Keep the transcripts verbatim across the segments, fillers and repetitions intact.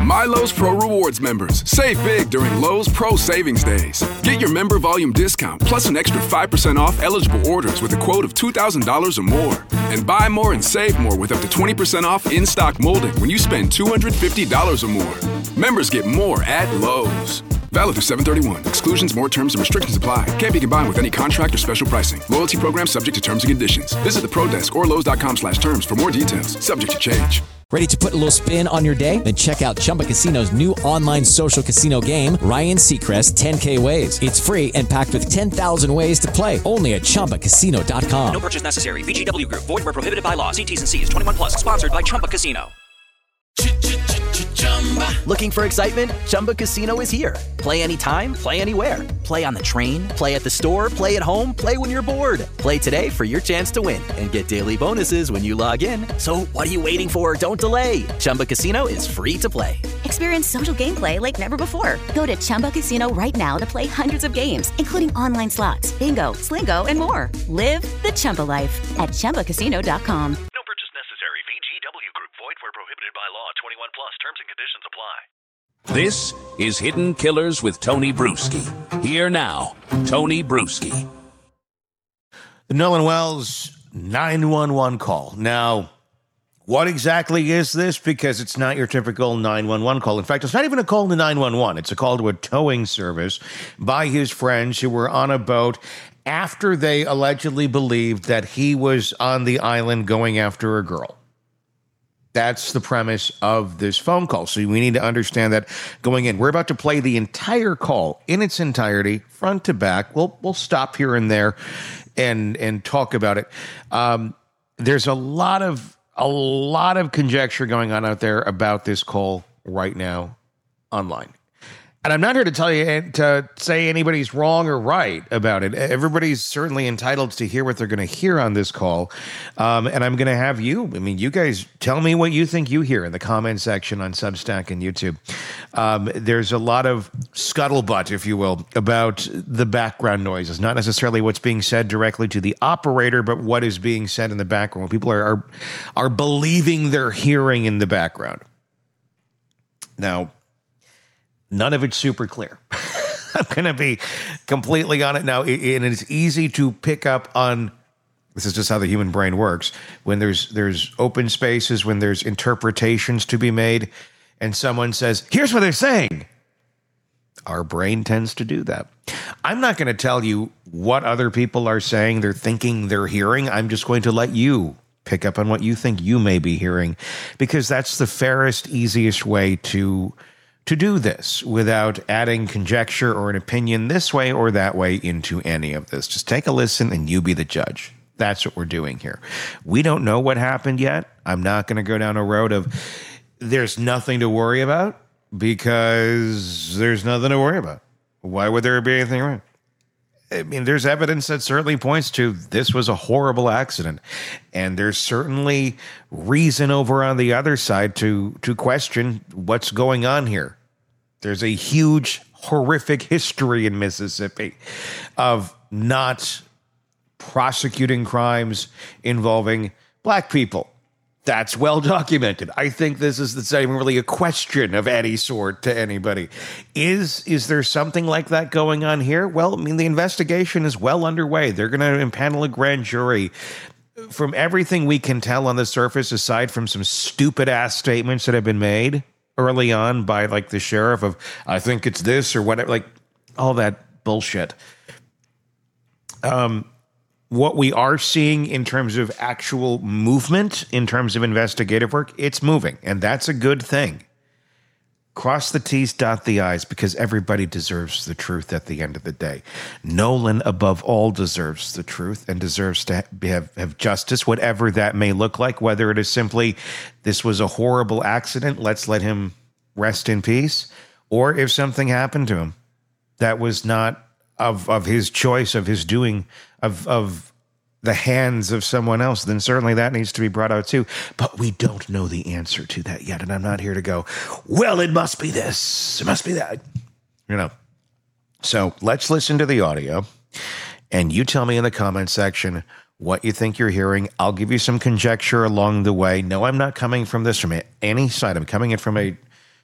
My Lowe's Pro Rewards members, save big during Lowe's Pro Savings Days. Get your member volume discount plus an extra five percent off eligible orders with a quote of two thousand dollars or more. And buy more and save more with up to twenty percent off in-stock molding when you spend two hundred fifty dollars or more. Members get more at Lowe's. Valid through seven thirty-one. Exclusions, more terms, and restrictions apply. Can't be combined with any contract or special pricing. Loyalty program subject to terms and conditions. Visit the Pro Desk or Lowe's.com slash terms for more details. Subject to change. Ready to put a little spin on your day? Then check out Chumba Casino's new online social casino game, Ryan Seacrest ten K Ways. It's free and packed with ten thousand ways to play. Only at Chumba Casino dot com. No purchase necessary. V G W Group. Void where prohibited by law. See T's and C's. twenty-one plus. Sponsored by Chumba Casino. Looking for excitement? Chumba Casino is here. Play anytime, play anywhere. Play on the train, play at the store, play at home, play when you're bored. Play today for your chance to win and get daily bonuses when you log in. So what are you waiting for? Don't delay. Chumba Casino is free to play. Experience social gameplay like never before. Go to Chumba Casino right now to play hundreds of games, including online slots, bingo, Slingo, and more. Live the Chumba life at Chumba Casino dot com. No purchase necessary. V G W Group. Void where prohibited by law. twenty-one plus. Terms and conditions apply. This is Hidden Killers with Tony Bruschi. Here now, Tony Bruschi. The Nolan Wells nine one one call. Now, what exactly is this? Because it's not your typical nine one one call. In fact, it's not even a call to nine one one. It's a call to a towing service by his friends who were on a boat after they allegedly believed that he was on the island going after a girl. That's the premise of this phone call. So we need to understand that going in. We're about to play the entire call in its entirety, front to back. We'll we'll stop here and there and and talk about it. Um, there's a lot of a lot of conjecture going on out there about this call right now online. And I'm not here to tell you to say anybody's wrong or right about it. Everybody's certainly entitled to hear what they're going to hear on this call. Um, and I'm going to have you, I mean, you guys tell me what you think you hear in the comment section on Substack and YouTube. Um, there's a lot of scuttlebutt, if you will, about the background noises, not necessarily what's being said directly to the operator, but what is being said in the background. People are, are, are believing they're hearing in the background. Now, none of it's super clear. I'm going to be completely on it now. And it's easy to pick up on, this is just how the human brain works, when there's there's open spaces, when there's interpretations to be made, and someone says, here's what they're saying. Our brain tends to do that. I'm not going to tell you what other people are saying, they're thinking, they're hearing. I'm just going to let you pick up on what you think you may be hearing, because that's the fairest, easiest way to to do this without adding conjecture or an opinion this way or that way into any of this. Just take a listen and you be the judge. That's what we're doing here. We don't know what happened yet. I'm not going to go down a road of there's nothing to worry about, because there's nothing to worry about. Why would there be anything wrong? I mean, there's evidence that certainly points to this was a horrible accident. And there's certainly reason over on the other side to to question what's going on here. There's a huge, horrific history in Mississippi of not prosecuting crimes involving black people. That's well documented. I think this is not even really a question of any sort to anybody. Is is there something like that going on here? Well, I mean, the investigation is well underway. They're going to impanel a grand jury. From everything we can tell on the surface, aside from some stupid ass statements that have been made early on by like the sheriff of, I think it's this or whatever, like all that bullshit. Um, What we are seeing in terms of actual movement, in terms of investigative work, it's moving, and that's a good thing. Cross the T's, dot the I's, because everybody deserves the truth at the end of the day. Nolan, above all, deserves the truth and deserves to have, have justice, whatever that may look like, whether it is simply, this was a horrible accident, let's let him rest in peace, or if something happened to him that was not of of his choice, of his doing, of of the hands of someone else, then certainly that needs to be brought out too. But we don't know the answer to that yet, and I'm not here to go, well, it must be this, it must be that. You know. So let's listen to the audio, and you tell me in the comment section what you think you're hearing. I'll give you some conjecture along the way. No, I'm not coming from this from any side. I'm coming in from a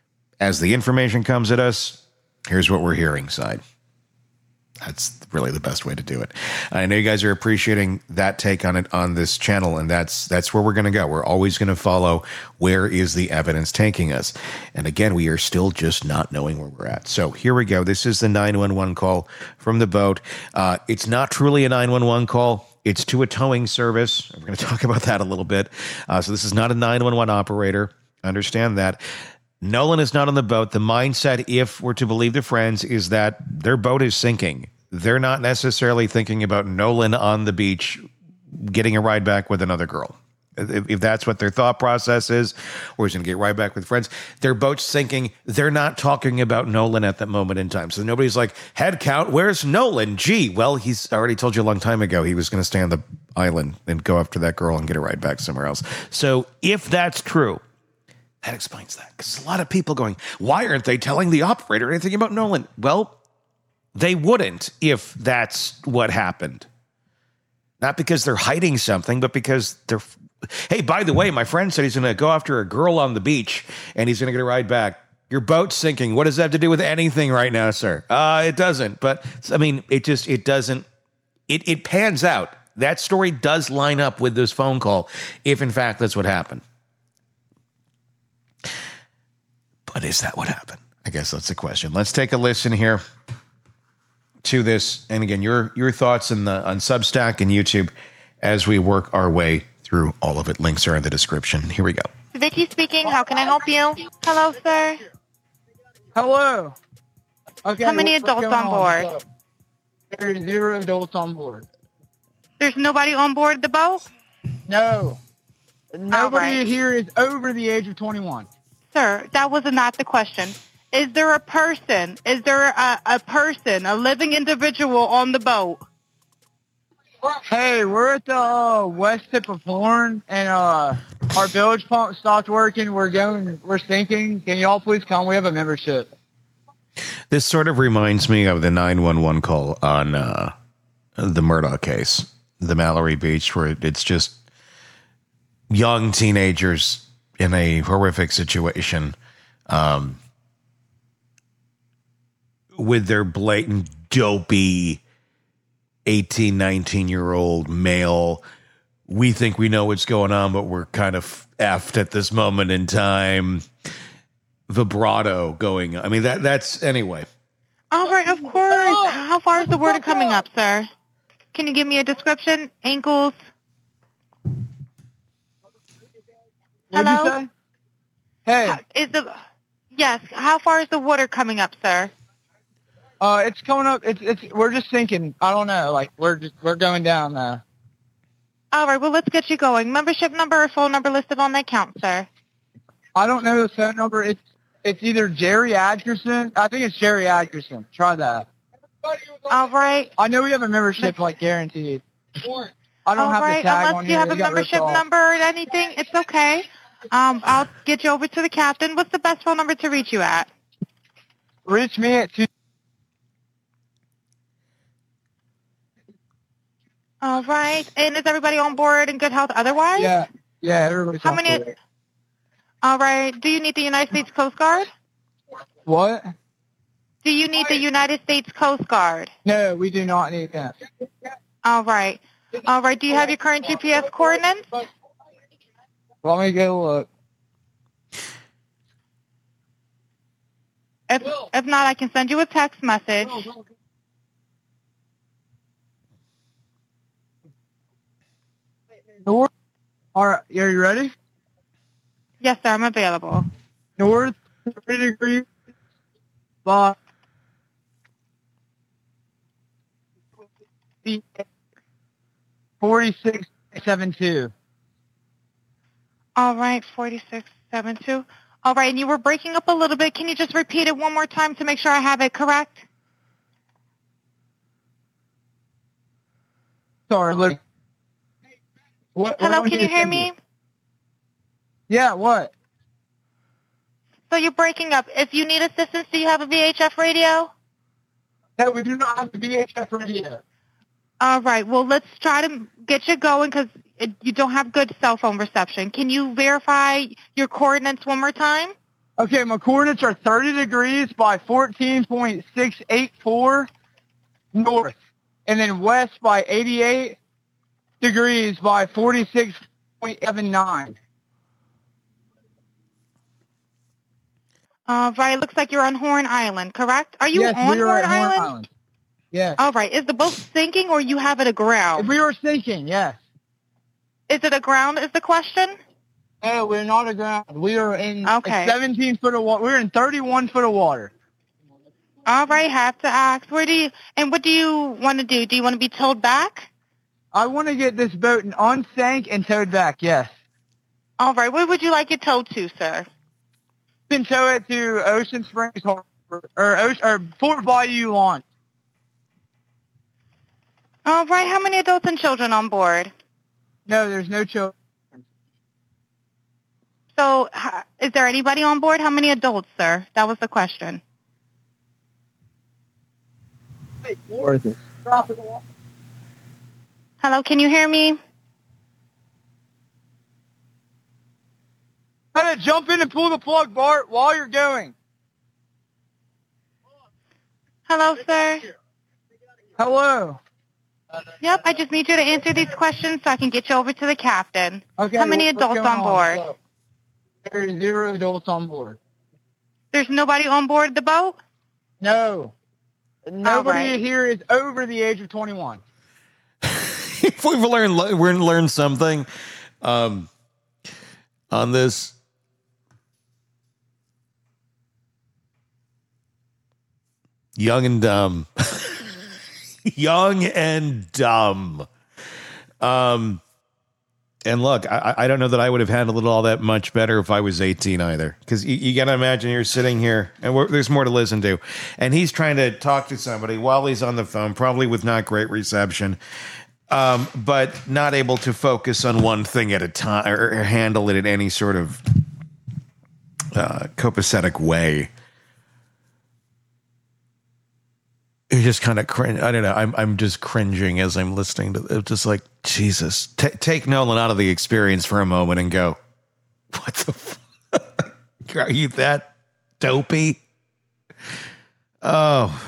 as the information comes at us, here's what we're hearing side. That's really the best way to do it. I know you guys are appreciating that take on it on this channel, and that's that's where we're going to go. We're always going to follow where is the evidence taking us. And again, we are still just not knowing where we're at. So here we go. This is the nine one one call from the boat. Uh, it's not truly a nine one one call. It's to a towing service. We're going to talk about that a little bit. Uh, so this is not a nine one one operator. Understand that. Nolan is not on the boat. The mindset, if we're to believe the friends, is that their boat is sinking. They're not necessarily thinking about Nolan on the beach getting a ride back with another girl. If, if that's what their thought process is, or he's going to get right back with friends, their boat's sinking. They're not talking about Nolan at that moment in time. So nobody's like, head count, where's Nolan? Gee, well, he's already told you a long time ago he was going to stay on the island and go after that girl and get a ride back somewhere else. So if that's true, that explains that. Because a lot of people going, why aren't they telling the operator anything about Nolan? Well, they wouldn't if that's what happened. Not because they're hiding something, but because they're... Hey, by the way, my friend said he's going to go after a girl on the beach, and he's going to get a ride back. Your boat's sinking. What does that have to do with anything right now, sir? Uh, it doesn't. But, I mean, it just, it doesn't... It, it pans out. That story does line up with this phone call, if, in fact, that's what happened. But is that what happened? I guess that's the question. Let's take a listen here to this, and again, your your thoughts in the on Substack and YouTube as we work our way through all of it. Links are in the description. Here we go. Vicky speaking. How can I help you? Hello, sir. Hello. Okay. How many adults on board? On? There's zero adults on board. There's nobody on board the boat? No. Nobody right. here is over the age of twenty-one. Sir, that was not the question. Is there a person? Is there a, a person, a living individual on the boat? Hey, we're at the uh, west tip of Horn, and uh, our bilge pump stopped working. We're going, we're sinking. Can y'all please come? We have a membership. This sort of reminds me of the nine one one call on uh, the Murdaugh case, the Mallory Beach, where it's just young teenagers in a horrific situation. Um, with their blatant, dopey eighteen, nineteen-year-old male, we think we know what's going on, but we're kind of effed at this moment in time. Vibrato going. I mean, that that's, anyway. All right, of course. How far is the water coming up, sir? Can you give me a description? Ankles? What'd Hello? you say? Hey. How, is the, yes, how far is the water coming up, sir? Uh, it's coming up. It's it's. We're just sinking. I don't know. Like we're just we're going down now. All right. Well, let's get you going. Membership number or phone number listed on the account, sir. I don't know the phone number. It's it's either Jerry Atkinson. I think it's Jerry Atkinson. Try that. All right. I know we have a membership, like guaranteed. I don't All have right. the tag Unless on you here. have a It got ripped membership off. number or anything, it's okay. Um, I'll get you over to the captain. What's the best phone number to reach you at? Reach me at two. All right. And is everybody on board in good health otherwise? Yeah. Yeah. Everybody's How on many? board. All right. Do you need the United States Coast Guard? What? Do you need the United States Coast Guard? No, we do not need that. All right. All right. Do you have your current G P S coordinates? Let me go look. If, if not, I can send you a text message. North. All right. Are you ready? Yes, sir. I'm available. North three degrees. But forty-six seven two. All right. forty-six seventy-two. All right. And you were breaking up a little bit. Can you just repeat it one more time to make sure I have it correct? Sorry, look. What, Hello, what can you hear me? Yeah, what? So you're breaking up. If you need assistance, do you have a V H F radio? No, we do not have a V H F radio. All right. Well, let's try to get you going because you don't have good cell phone reception. Can you verify your coordinates one more time? Okay, my coordinates are thirty degrees by fourteen point six eight four north, and then west by eighty-eight degrees by forty-six point seven nine. Uh, right, looks like you're on Horn Island, correct? Are you yes, on we are Horn at Horn Island? Island. Yes. All right, is the boat sinking or you have it aground? We were sinking, yes. Is it aground is the question? No, we're not aground. We are in Okay. seventeen foot of water. We're in thirty-one foot of water. All right, have to ask. Where do you, and what do you want to do? Do you want to be towed back? I want to get this boat unsank and towed back, yes. All right, where would you like it towed to, sir? You can tow it to Ocean Springs Harbor, or, Ocean, or Fort Bayou Launch. All right, how many adults and children on board? No, there's no children. So, h- is there anybody on board? How many adults, sir? That was the question. Worth it. Hello, can you hear me? How to jump in and pull the plug, Bart, while you're going. Hello, sir. Hello. Yep, I just need you to answer these questions so I can get you over to the captain. Okay. How many what's adults going on board? There's zero adults on board. There's nobody on board the boat? No. Nobody right. here is over the age of twenty-one. If we've learned, we're going to learn something um, on this. Young and dumb. Young and dumb. Um, and look, I, I don't know that I would have handled it all that much better if I was eighteen either. Because you, you got to imagine you're sitting here, and we're, there's more to listen to. And he's trying to talk to somebody while he's on the phone, probably with not great reception, um, but not able to focus on one thing at a time or, or handle it in any sort of uh, copacetic way. You just kind of cringe. I don't know. I'm I'm just cringing as I'm listening to it. Just like, Jesus, T- take Nolan out of the experience for a moment and go, what the fuck? Are you that dopey? Oh.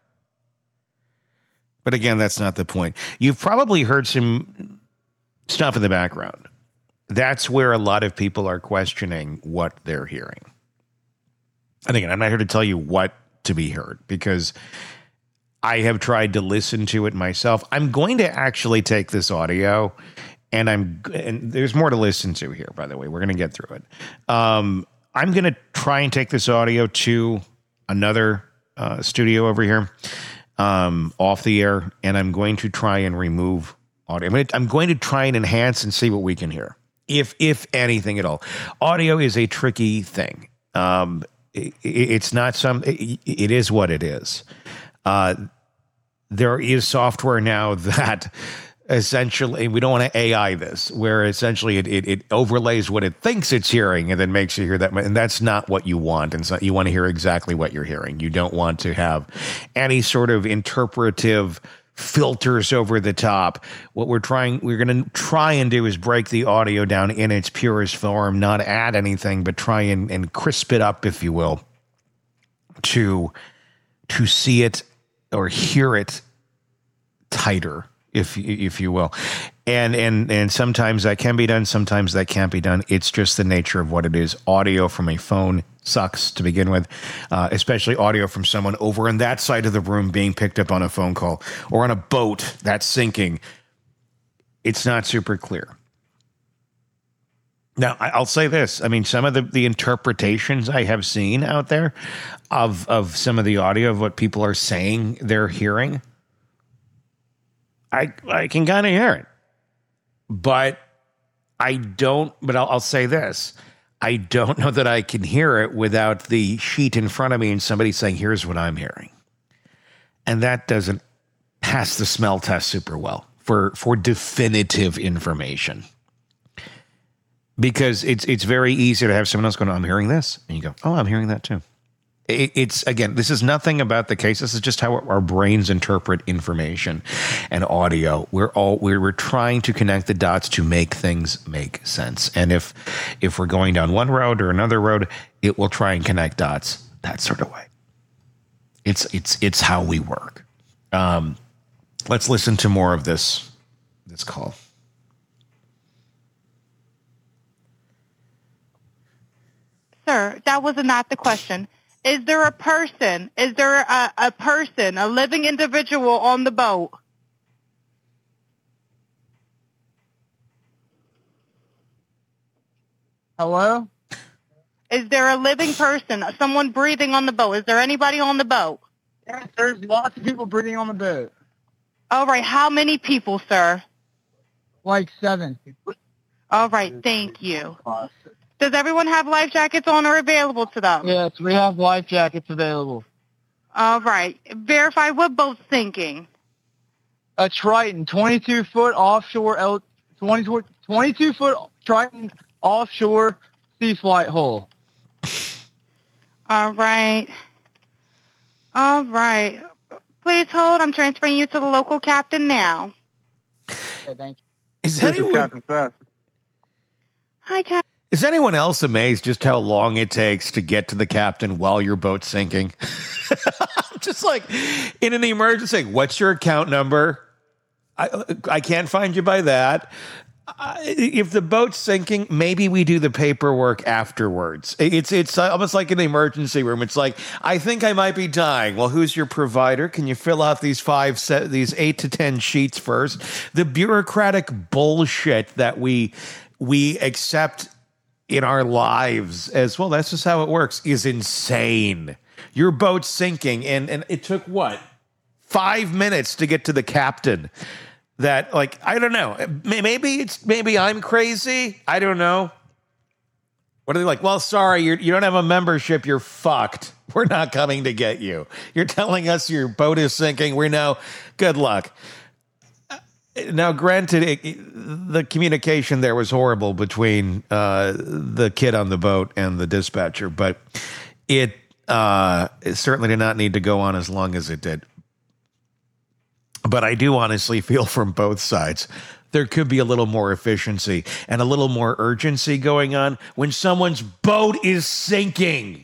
But again, that's not the point. You've probably heard some stuff in the background. That's where a lot of people are questioning what they're hearing. And again, I'm not here to tell you what to be heard because I have tried to listen to it myself. I'm going to actually take this audio, and I'm and there's more to listen to here, by the way. We're going to get through it. Um, I'm going to try and take this audio to another uh, studio over here, um, off the air, and I'm going to try and remove audio. I'm going, to, I'm going to try and enhance and see what we can hear, if if anything at all. Audio is a tricky thing. Um, it, it's not some. It, it is what it is. Uh, there is software now that essentially, we don't want to A I this, where essentially it, it, it overlays what it thinks it's hearing and then makes you hear that. And that's not what you want. And so you want to hear exactly what you're hearing. You don't want to have any sort of interpretive filters over the top. What we're trying, we're going to try and do is break the audio down in its purest form, not add anything, but try and, and crisp it up, if you will, to, to see it or hear it tighter, if if you will. And and and sometimes that can be done, sometimes that can't be done. It's just the nature of what it is. Audio from a phone sucks to begin with, uh, especially audio from someone over on that side of the room being picked up on a phone call or on a boat that's sinking. It's not super clear. Now, I'll say this. I mean, some of the, the interpretations I have seen out there of of some of the audio of what people are saying they're hearing, I I can kind of hear it. But I don't, but I'll, I'll say this. I don't know that I can hear it without the sheet in front of me and somebody saying, here's what I'm hearing. And that doesn't pass the smell test super well for, for definitive information. Because it's it's very easy to have someone else going, I'm hearing this. And you go, oh, I'm hearing that too. It, it's, again, this is nothing about the case. This is just how our brains interpret information and audio. We're all we're, we're trying to connect the dots to make things make sense. And if if we're going down one road or another road, it will try and connect dots that sort of way. It's it's it's how we work. Um, let's listen to more of this this call. Sir, that was not the question. Is there a person, is there a, a person, a living individual on the boat? Hello? Is there a living person, someone breathing on the boat? Is there anybody on the boat? Yes, there's lots of people breathing on the boat. All right, how many people, sir? Like seven. All right, thank you. Does everyone have life jackets on or available to them? Yes, we have life jackets available. All right. Verify what boat's sinking. A Triton, twenty-two foot offshore, L, twenty, twenty-two foot Triton offshore sea flight hull. All right. All right. Please hold. I'm transferring you to the local captain now. Okay, thank you. Is anyone, Hi, Captain. is anyone else amazed just how long it takes to get to the captain while your boat's sinking? Just like in an emergency, what's your account number? I, I can't find you by that. Uh, if the boat's sinking, maybe we do the paperwork afterwards. It's it's almost like an emergency room. It's like, I think I might be dying. Well, who's your provider? Can you fill out these five, set, these eight to ten sheets first? The bureaucratic bullshit that we we accept in our lives as well. That's just how it works. Is insane. Your boat's sinking, and and it took what? Five minutes to get to the captain. That, like, I don't know. Maybe it's maybe I'm crazy. I don't know. What are they like? Well, sorry, you're, you don't have a membership. You're fucked. We're not coming to get you. You're telling us your boat is sinking. We know. Good luck. Now, granted, it, it, the communication there was horrible between uh, the kid on the boat and the dispatcher, but it, uh, it certainly did not need to go on as long as it did. But I do honestly feel from both sides there could be a little more efficiency and a little more urgency going on when someone's boat is sinking.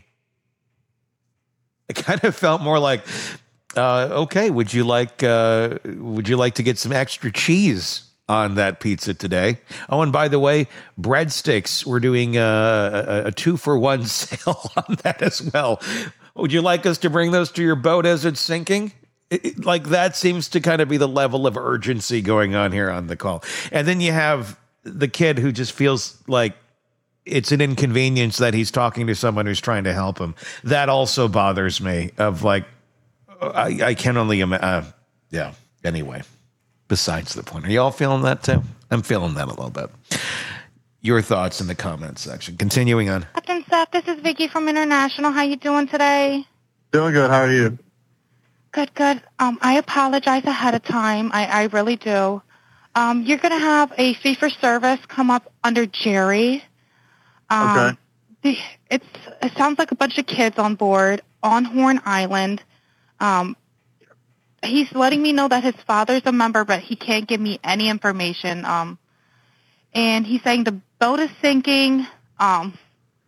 It kind of felt more like, uh, okay, would you like uh, would you like to get some extra cheese on that pizza today? Oh, and by the way, breadsticks, we're doing a, a, a two for one sale on that as well. Would you like us to bring those to your boat as it's sinking? It, it, like that seems to kind of be the level of urgency going on here on the call. And then you have the kid who just feels like it's an inconvenience that he's talking to someone who's trying to help him. That also bothers me of like, I, I can only imagine. Uh, yeah. Anyway, besides the point, are you all feeling that too? I'm feeling that a little bit. Your thoughts in the comments section. Continuing on. Captain Seth, this is Vicky from International. How you doing today? Doing good. How are you? Good, good. Um, I apologize ahead of time. I, I really do. Um, you're going to have a fee for service come up under Jerry. Um, okay. The, it's, it sounds like a bunch of kids on board on Horn Island. Um, he's letting me know that his father's a member, but he can't give me any information. Um, and he's saying the boat is sinking, um,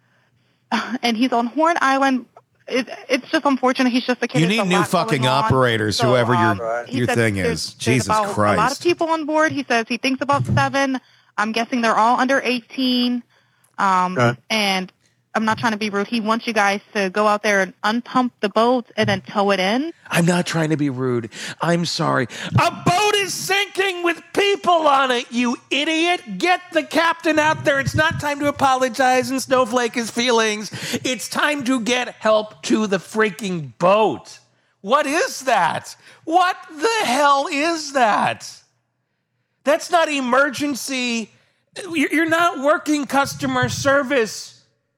and he's on Horn Island. It, it's just unfortunate. He's just a kid. You need new fucking operators, so, whoever um, your your thing is. There's, Jesus there's about Christ. A lot of people on board. He says he thinks about seven. I'm guessing they're all under eighteen. Um, okay. And I'm not trying to be rude. He wants you guys to go out there and unpump the boat and then tow it in. I'm not trying to be rude. I'm sorry. A boat is sinking with people on it, you idiot. Get the captain out there. It's not time to apologize and snowflake his feelings. It's time to get help to the freaking boat. What is that? What the hell is that? That's not emergency. You're not working customer service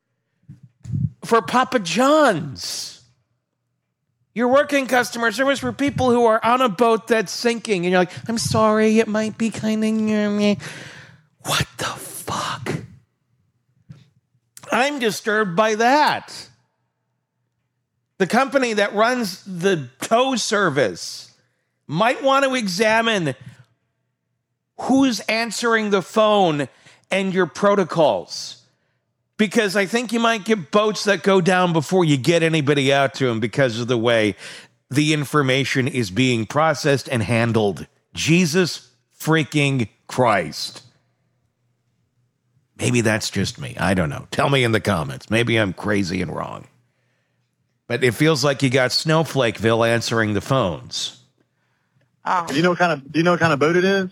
for Papa John's. You're working customer service for people who are on a boat that's sinking. And you're like, I'm sorry, it might be kind of... What the fuck? I'm disturbed by that. the company that runs the tow service, might want to examine who's answering the phone and your protocols. Because I think you might get boats that go down before you get anybody out to them because of the way the information is being processed and handled. Jesus freaking Christ. Maybe that's just me. I don't know. Tell me in the comments. Maybe I'm crazy and wrong. But it feels like you got Snowflakeville answering the phones. Oh. Do you know what kind of do you know what kind of boat it is?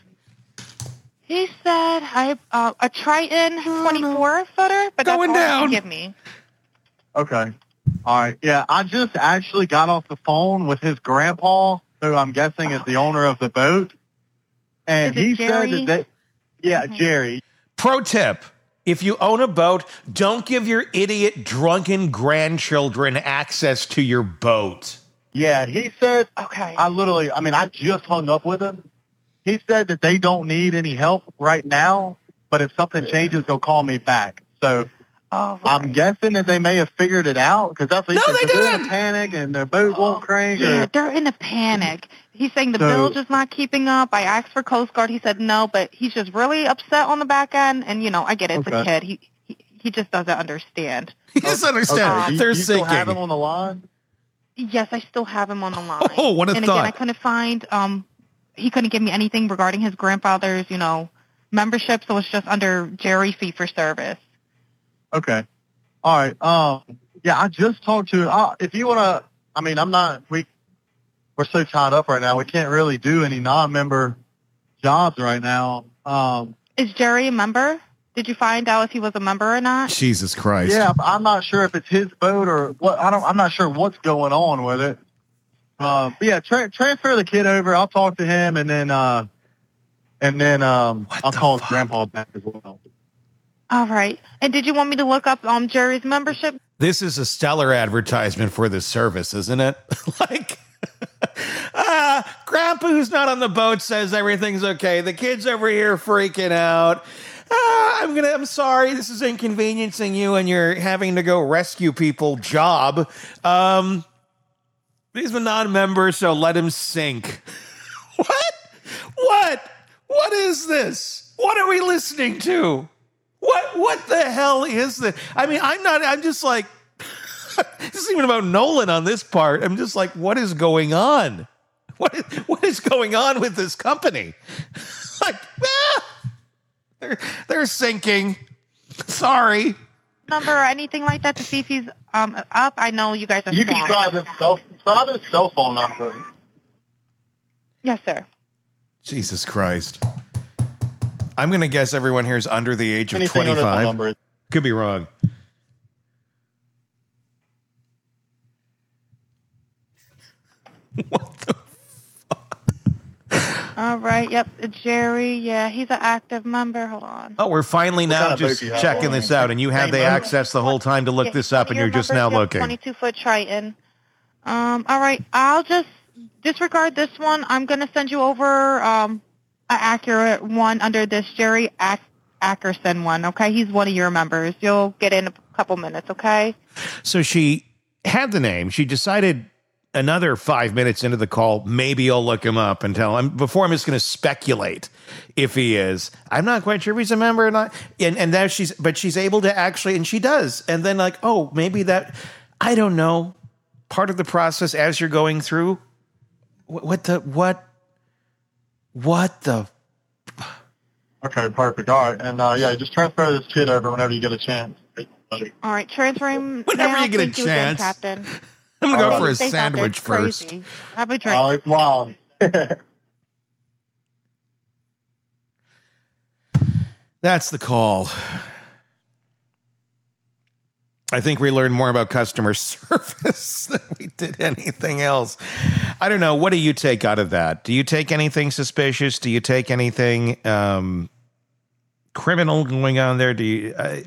He said I uh, a Triton twenty-four footer, but Going that's all down. he can give me. Okay. All right. Yeah, I just actually got off the phone with his grandpa, who I'm guessing is the owner of the boat. And Is it he Jerry? said that they, yeah, Jerry. Pro tip. If you own a boat, don't give your idiot drunken grandchildren access to your boat. Yeah, he said, Okay. I literally, I mean, I just hung up with him. He said that they don't need any help right now, but if something changes, they'll call me back. So Oh, I'm right. guessing that they may have figured it out because that's what he No, said. they If they're in didn't. a panic and their boat won't crank. Yeah, Or, they're in a panic. He's saying the So- bilge is not keeping up. I asked for Coast Guard. He said no, but he's just really upset on the back end. And, you know, I get it. It's a Okay. kid. He, he he just doesn't understand. You just understand. okay, do you, They're you still have sinking. him on the line? Yes, I still have him on the line. Oh, what a and thought. again, I couldn't find, um, he couldn't give me anything regarding his grandfather's, you know, membership, so it's just under Jerry Fee for Service. Okay. All right. Um. Yeah, I just talked to. Uh, if you want to, I mean, I'm not. We we're so tied up right now. We can't really do any non-member jobs right now. Um. Is Jerry a member? Did you find out if he was a member or not? Jesus Christ. Yeah, but I'm not sure if it's his boat or what. I don't. I'm not sure what's going on with it. Uh, but yeah, tra- transfer the kid over. I'll talk to him, and then uh, and then um, What I'll the call fuck? his grandpa back as well. All right. And did you want me to look up um Jerry's membership? This is a stellar advertisement for this service, isn't it? Like, ah, Grandpa who's not on the boat says everything's okay. The kid's over here freaking out. Ah, I'm gonna. I'm sorry. This is inconveniencing you, and you're having to go rescue people. Job. Um, he's a non-member, so let him sink. What? What? What is this? What are we listening to? What what the hell is this? I mean, I'm not, I'm just like, this isn't even about Nolan on this part. I'm just like, what is going on? What is, what is going on with this company? Like, ah, they're, they're sinking. Sorry. Number or anything like that to see if he's um up? I know you guys are You can strong. try his cell, try his cell phone number. Yes, sir. Jesus Christ. I'm going to guess everyone here is under the age of Anything on his phone twenty-five. number. Could be wrong. What the? All right. Yep. Jerry. Yeah, he's an active member. Hold on. Oh, we're finally now kind of boat just do you have checking on this there? out, and you had the Same boat? access the whole time to look Yeah, this up, and your you're just now membership, looking. twenty-two foot Triton. Um. All right. I'll just disregard this one. I'm gonna send you over um an accurate one under this Jerry Ac- Ackerson one. Okay. He's one of your members. You'll get in a couple minutes. Okay. So she had the name. She decided another five minutes into the call, maybe I'll look him up and tell him. Before I'm just going to speculate if he is. I'm not quite sure if he's a member or not. And and now she's, but she's able to actually, and she does. And then like, oh, maybe that, I don't know. Part of the process as you're going through. What, what the what? What the? Okay, perfect. All right, and uh, yeah, just transfer this kid over whenever you get a chance. All right. Transfer him. Whenever now. you get a Thank you again, chance. Captain. I'm gonna go Oh, for a Stay out there. sandwich It's first. crazy. Have a drink. Oh, it's wild. That's the call. I think we learned more about customer service than we did anything else. I don't know. What do you take out of that? Do you take anything suspicious? Do you take anything um, criminal going on there? Do you? Uh,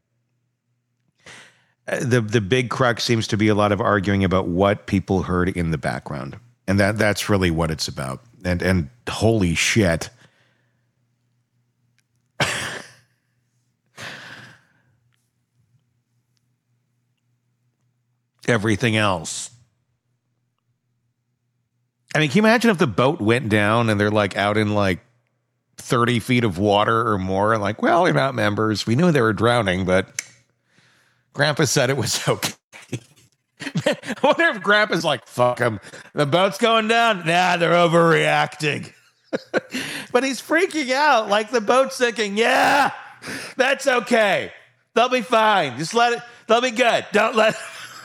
the the big crux seems to be a lot of arguing about what people heard in the background, and that that's really what it's about. And and holy shit. everything else. I mean, can you imagine if the boat went down and they're like out in like thirty feet of water or more? And like, well, we're not members. We knew they were drowning, but Grandpa said it was okay. I wonder if Grandpa's like, fuck them. The boat's going down. Nah, they're overreacting. But he's freaking out. Like the boat's thinking, yeah, that's okay. They'll be fine. Just let it. They'll be good. Don't let.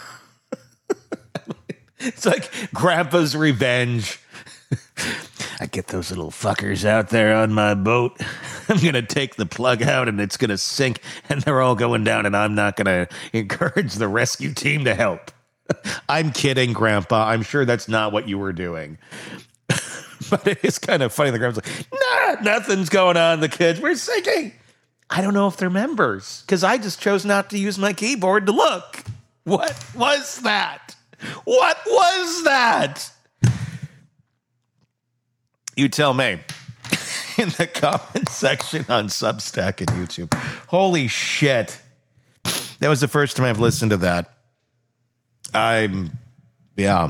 It's like Grandpa's revenge. I get those little fuckers out there on my boat. I'm going to take the plug out and it's going to sink and they're all going down and I'm not going to encourage the rescue team to help. I'm kidding, Grandpa. I'm sure that's not what you were doing. But it is kind of funny. The Grandpa's like, nah, nothing's going on. The kids, we're sinking. I don't know if they're members because I just chose not to use my keyboard to look. What was that? What was that? You tell me in the comment section on Substack and YouTube. Holy shit. That was the first time I've listened to that. I'm, yeah.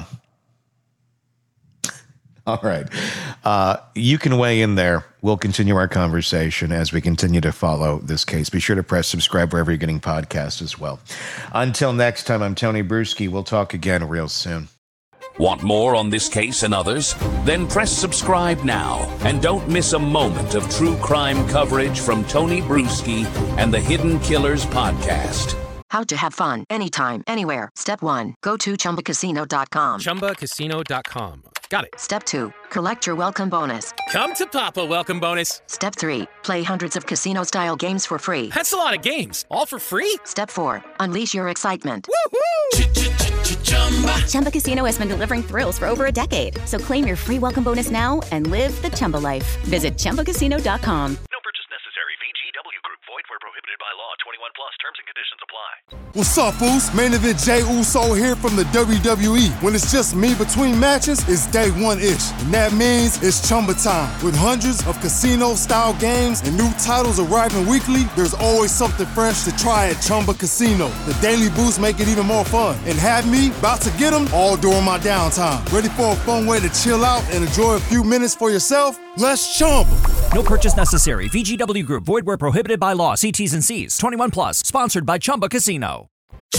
All right. Uh, you can weigh in there. We'll continue our conversation as we continue to follow this case. Be sure to press subscribe wherever you're getting podcasts as well. Until next time, I'm Tony Bruschi. We'll talk again real soon. Want more on this case and others? Then press subscribe now and don't miss a moment of true crime coverage from Tony Bruschi and the Hidden Killers podcast. How to have fun anytime, anywhere. Step one, go to Chumba Casino dot com. Chumba Casino dot com. Got it. Step two, collect your welcome bonus. Come to Papa welcome bonus. Step three, play hundreds of casino-style games for free. That's a lot of games. All for free? Step four, unleash your excitement. Woohoo! Chumba Casino has been delivering thrills for over a decade. So claim your free welcome bonus now and live the Chumba life. Visit Chumba Casino dot com. No purchase necessary. V G W Group. Void where prohibited by law. twenty-one plus. Terms and conditions apply. What's up, Foos? Main event Jey Uso here from the W W E. When it's just me between matches, it's day one-ish. And that means it's Chumba time. With hundreds of casino-style games and new titles arriving weekly, there's always something fresh to try at Chumba Casino. The daily boosts make it even more fun. And have me about to get them all during my downtime. Ready for a fun way to chill out and enjoy a few minutes for yourself? Let's Chumba. No purchase necessary. V G W Group. Void where prohibited by law. See T's and C's. twenty-one plus. Sponsored by Chumba Casino.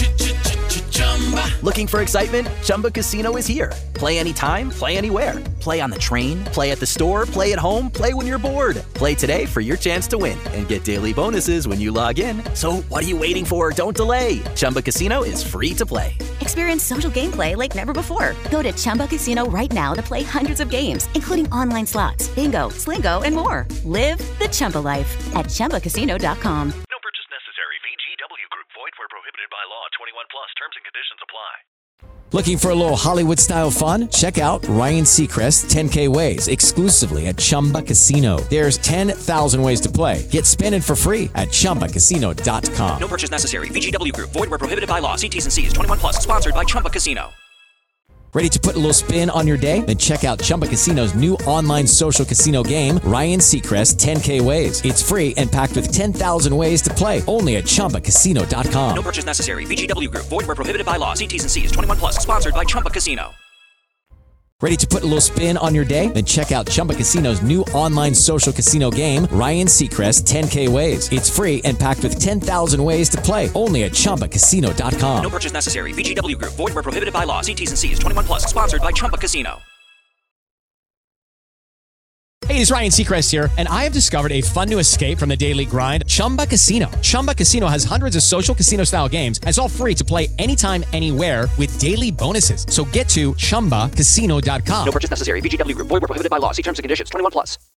Looking for excitement? Chumba Casino is here. Play anytime, play anywhere. Play on the train, play at the store, play at home, play when you're bored. Play today for your chance to win and get daily bonuses when you log in. So what are you waiting for? Don't delay. Chumba Casino is free to play. Experience social gameplay like never before. Go to Chumba Casino right now to play hundreds of games, including online slots, bingo, Slingo, and more. Live the Chumba life at Chumba Casino dot com. No purchase necessary. V G W Group. Void where prohibited by law. twenty-one plus. Terms and conditions apply. Looking for a little Hollywood-style fun? Check out Ryan Seacrest ten K Ways exclusively at Chumba Casino. There's ten thousand ways to play. Get spinning for free at Chumba Casino dot com. No purchase necessary. V G W Group. Void where prohibited by law. See T's and C's. twenty-one plus. Sponsored by Chumba Casino. Ready to put a little spin on your day? Then check out Chumba Casino's new online social casino game, Ryan Seacrest ten K Ways. It's free and packed with ten thousand ways to play only at Chumba Casino dot com. No purchase necessary. V G W Group. Void where prohibited by law. See T's and C's. twenty-one plus. Sponsored by Chumba Casino. Ready to put a little spin on your day? Then check out Chumba Casino's new online social casino game, Ryan Seacrest ten K Ways. It's free and packed with ten thousand ways to play only at Chumba Casino dot com. No purchase necessary. V G W Group. Void where prohibited by law. See T's and C's. twenty-one plus. Sponsored by Chumba Casino. Hey, it's Ryan Seacrest here, and I have discovered a fun new escape from the daily grind, Chumba Casino. Chumba Casino has hundreds of social casino-style games, and it's all free to play anytime, anywhere with daily bonuses. So get to Chumba Casino dot com. No purchase necessary. V G W Group. Void where prohibited by law. See terms and conditions. twenty-one plus.